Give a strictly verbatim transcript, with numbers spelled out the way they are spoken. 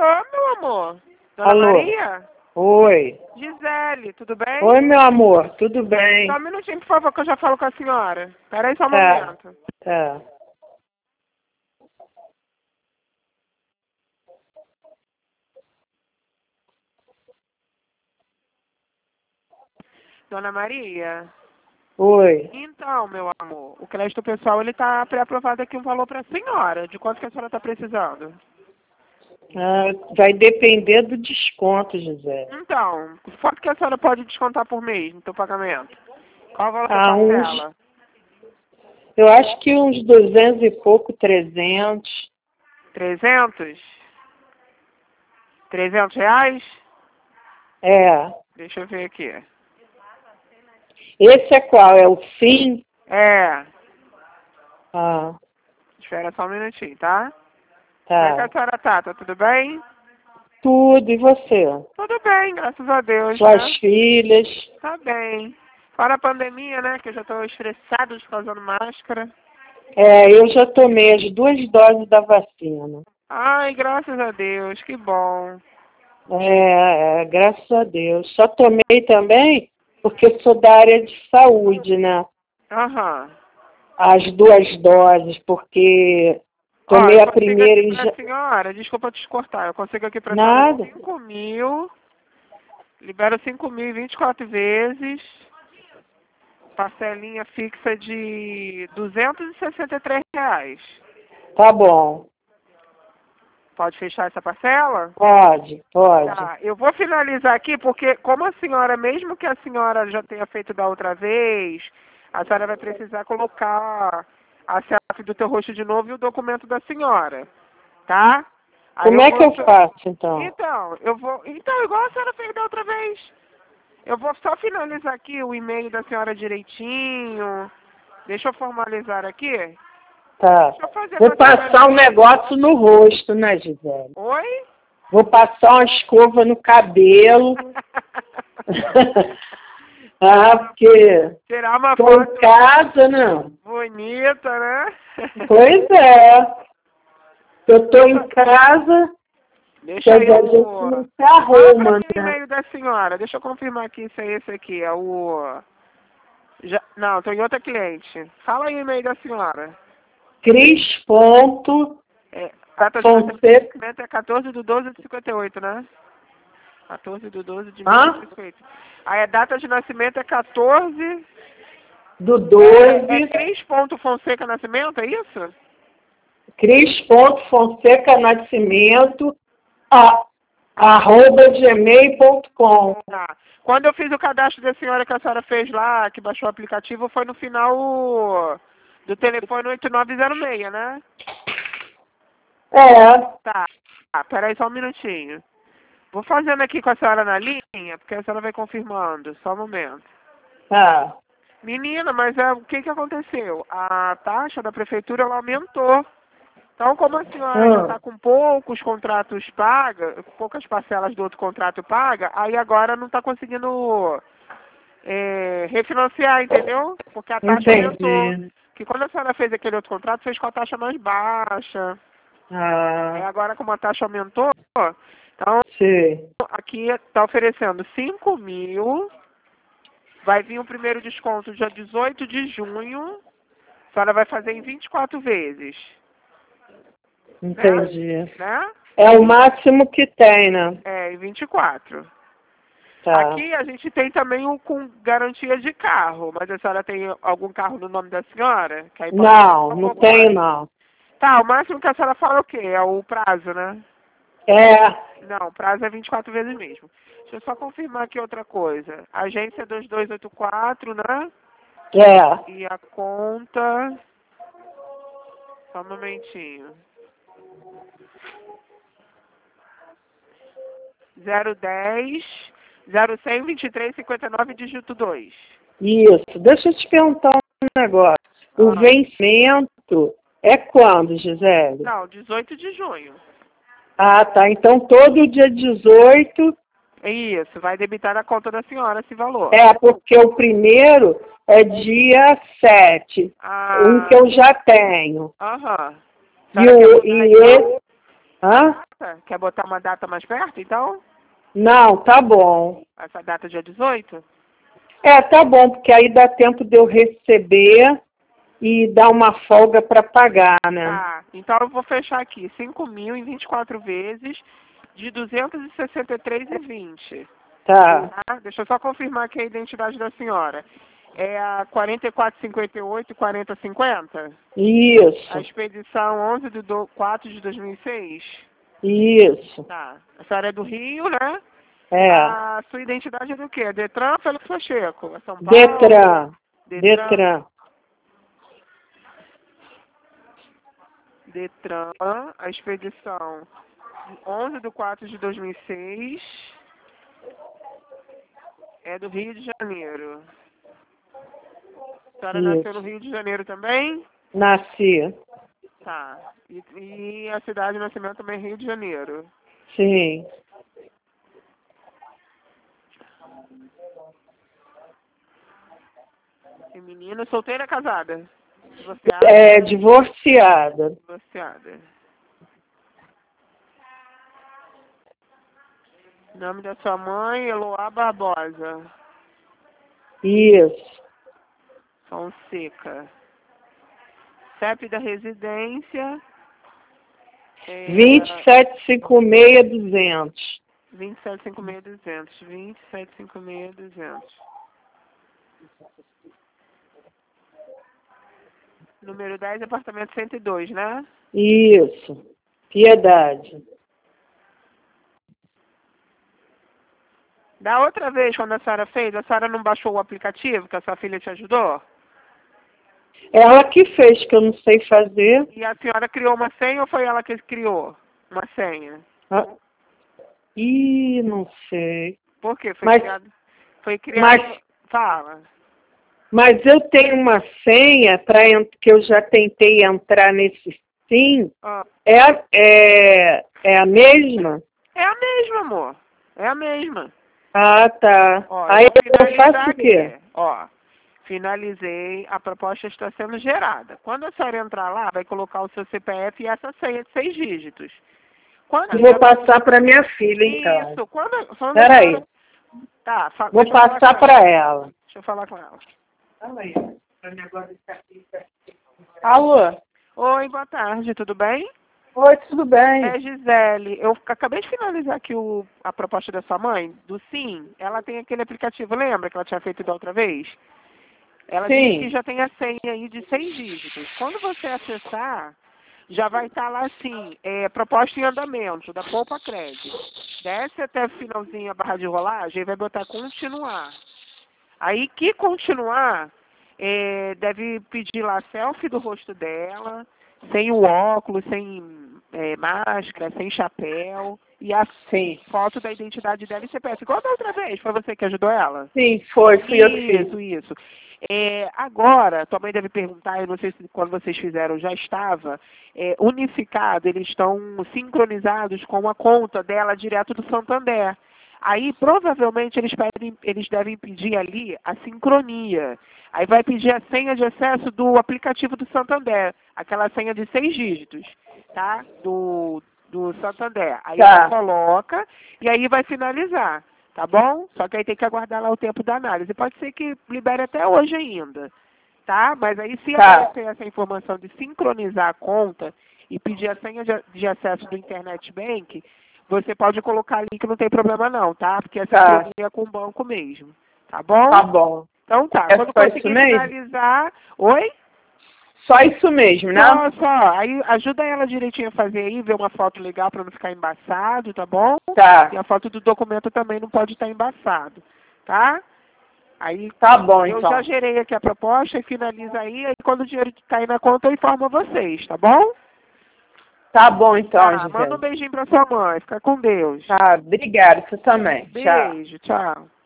Alô, meu amor. Dona Alô. Maria? Oi. Gisele, tudo bem? Oi, meu amor, tudo bem? Só um minutinho, por favor, que eu já falo com a senhora. Peraí só um Tá, momento. tá. Dona Maria? Oi. Então, meu amor, o crédito pessoal, ele tá pré-aprovado aqui um valor para a senhora. De quanto que a senhora está precisando? Ah, vai depender do desconto, José. Então, quanto que a senhora pode descontar por mês no seu pagamento? Qual o valor da Ah, uns, parcela? eu acho que uns duzentos e pouco, trezentos. trezentos? trezentos reais? É. Deixa eu ver aqui. Esse é qual? É o fim? É, Ah, espera só um minutinho, tá? Como é que a tá. senhora tá? Tá tudo bem? Tudo, e você? Tudo bem, graças a Deus, Suas né? filhas? Tá bem. Fora a pandemia, né? Que eu já tô estressado de ficar usando máscara. É, eu já tomei as duas doses da vacina. Ai, graças a Deus, que bom. É, é, graças a Deus. Só tomei também porque eu sou da área de saúde, né? Aham. As duas doses, porque Ó, eu tomei a consigo primeira aqui em... pra ja- senhora, desculpa te cortar, eu consigo aqui pra senhora Nada. cinco mil, libero cinco mil em vinte e quatro vezes, parcelinha fixa de duzentos e sessenta e três reais. Tá bom. Pode fechar essa parcela? Pode, pode. Tá, eu vou finalizar aqui porque como a senhora, mesmo que a senhora já tenha feito da outra vez, a senhora vai precisar colocar a selfie do teu rosto de novo e o documento da senhora, tá? Aí Como eu é que vou... eu faço, então? Então, eu vou... Então, igual a senhora fez da outra vez. Eu vou só finalizar aqui o e-mail da senhora direitinho. Deixa eu formalizar aqui. Tá. Deixa eu fazer Vou pra senhora... passar um negócio no rosto, né, Gisele? Oi? Vou passar uma escova no cabelo. Ah, porque Tirar uma tô foto em casa, né? bonita, né? Pois é. Eu tô em casa, Deixa quer dizer, a gente eu... não se Fala pra arruma, mim o né? e-mail da senhora. Deixa eu confirmar aqui se é esse aqui. É o... Já... Não, tô em outra cliente. Fala aí o e-mail da senhora. Cris ponto É, data de Fonseca. nascimento é quatorze de doze de cinquenta e oito, né? quatorze de doze de mil novecentos Hã? e cinquenta e oito. Aí a data de nascimento é quatorze... Do É, é doze. Cris.Fonseca Nascimento, é isso? Cris ponto Fonseca Nascimento. A, arroba gmail ponto com. Tá. Quando eu fiz o cadastro da senhora que a senhora fez lá, que baixou o aplicativo, foi no final do telefone oito nove zero seis, né? É. Tá. Tá, peraí só um minutinho. Vou fazendo aqui com a senhora na linha, porque a senhora vai confirmando. Só um momento. Tá. Menina, mas é, o que que aconteceu? A taxa da prefeitura, ela aumentou. Então, como a senhora já Hum. está com poucos contratos paga, poucas parcelas do outro contrato paga, aí agora não está conseguindo é, refinanciar, entendeu? Porque a taxa aumentou. Entendi. Que quando a senhora fez aquele outro contrato, fez com a taxa mais baixa. Aí Ah, agora, como a taxa aumentou, então sim. aqui está oferecendo cinco mil, vai vir o primeiro desconto dia dezoito de junho, a senhora vai fazer em vinte e quatro vezes. Né? Entendi. Né? É o máximo que tem, né? É, em vinte e quatro. Tá. Aqui a gente tem também o com garantia de carro, mas a senhora tem algum carro no nome da senhora? Que aí pode ser Não, um não pouco tenho mais. não. Tá, o máximo que a senhora fala é o quê? É o prazo, né? É. Não, o prazo é vinte e quatro vezes mesmo. Deixa eu só confirmar aqui outra coisa. Agência dois dois oito quatro, né? É. E a conta... Só um momentinho. zero dez, zero cem, vinte e três, cinquenta e nove, dígito dois. Isso. Deixa eu te perguntar um negócio. O Ah, vencimento é quando, Gisele? não, dezoito de junho. Ah, tá. Então todo dia dezoito. É isso, vai debitar na conta da senhora esse valor. É, porque o primeiro é dia sete. Um que Ah, eu já tenho. aham. A E, senhora quer o, mudar e então? esse. Hã? Quer botar uma data mais perto, então? Não, tá bom. Essa data é dia dezoito? É, tá bom, porque aí dá tempo de eu receber e dar uma folga para pagar, né? Tá, então eu vou fechar aqui cinco mil em vinte e quatro vezes de duzentos e sessenta e três reais e vinte centavos. Tá. Tá? Deixa eu só confirmar aqui a identidade da senhora. É a quarenta e quatro cinquenta e oito, quarenta cinquenta? Isso, A expedição onze de quatro de dois mil e seis? isso. Tá. A senhora é do Rio, né? É. A sua identidade é do quê? Detran, Félix Pacheco? É São Paulo? Detran. Detran. Detran. Detran, a expedição onze de quatro de dois mil e seis é do Rio de Janeiro. A senhora nasceu no Isso. Rio de Janeiro também? Nasci. Tá. E, e a cidade de nascimento também é Rio de Janeiro. Sim. E menina, solteira ou casada? Divorciada? É divorciada. Divorciada. Nome da sua mãe, Eloá Barbosa. Isso. Fonseca. C E P da residência. É, vinte e sete cinquenta e seis duzentos. vinte e sete cinquenta e seis duzentos. vinte e sete cinquenta e seis duzentos. Número dez, apartamento cento e dois, né? Isso. Piedade. Da outra vez, quando a senhora fez, a senhora não baixou o aplicativo que a sua filha te ajudou? Ela que fez, que eu não sei fazer. E a senhora criou uma senha ou foi ela que criou uma senha? Ah. Ih, não sei. Por quê? Foi Mas, criado... Foi criado... mas, Fala. mas eu tenho uma senha para que eu já tentei entrar nesse sim. Ah, É, é, é a mesma? é a mesma, amor. É a mesma. Ah, tá. Ó, Aí eu vou eu finalizar faço o quê? aqui. Ó, finalizei, a proposta está sendo gerada. Quando a senhora entrar lá, vai colocar o seu C P F e essa senha de seis dígitos. Quando a Vou senhora... passar para minha filha, então. Isso, quando, quando a Peraí. senhora... Tá, fa... Vou deixa eu falar passar com ela. para ela. Deixa eu falar com ela. Fala aí. Pra mim agora ficar aqui. Alô? Oi, boa tarde, tudo bem? Oi, tudo bem? É, Gisele, eu acabei de finalizar aqui o, a proposta da sua mãe, do Sim. Ela tem aquele aplicativo, lembra que ela tinha feito da outra vez? Ela Sim. disse que já tem a senha aí de seis dígitos. Quando você acessar, já vai estar lá assim, é, proposta em andamento, da Poupa Crédito. Desce até o finalzinho a barra de rolagem e vai botar continuar. Aí que continuar, é, deve pedir lá a selfie do rosto dela, sem o óculos, sem é, máscara, sem chapéu, e a Sim. foto da identidade dela e C P F. Igual da outra vez, foi você que ajudou ela? Sim, foi. Fui eu que fiz. Isso, isso. É, agora, tua mãe deve perguntar, eu não sei se quando vocês fizeram já estava, é, unificado, eles estão sincronizados com a conta dela direto do Santander. Aí, provavelmente, eles, pedem, eles devem pedir ali a sincronia. Aí vai pedir a senha de acesso do aplicativo do Santander, aquela senha de seis dígitos, tá? Do, do Santander. Aí Tá. ela coloca e aí vai finalizar, tá bom? Só que aí tem que aguardar lá o tempo da análise. Pode ser que libere até hoje ainda, tá? Mas aí se Tá. aparecer essa informação de sincronizar a conta e pedir a senha de, de acesso do Internet Bank, você pode colocar ali que não tem problema não, tá? Porque a Tá. sincronia é com o banco mesmo, tá bom? Tá bom. Então tá, É quando só isso conseguir mesmo? finalizar... Oi? Só isso mesmo, né? Só, só. Aí ajuda ela direitinho a fazer aí, ver uma foto legal para não ficar embaçado, tá bom? Tá. E a foto do documento também não pode estar embaçado, tá? Aí Tá bom, eu então. já gerei aqui a proposta e finaliza aí, aí quando o dinheiro cair na conta eu informo vocês, tá bom? Tá bom, então, Tá, Gisele. manda um beijinho pra sua mãe, fica com Deus. Tá, obrigada. Você também. Tchau. Beijo, tchau.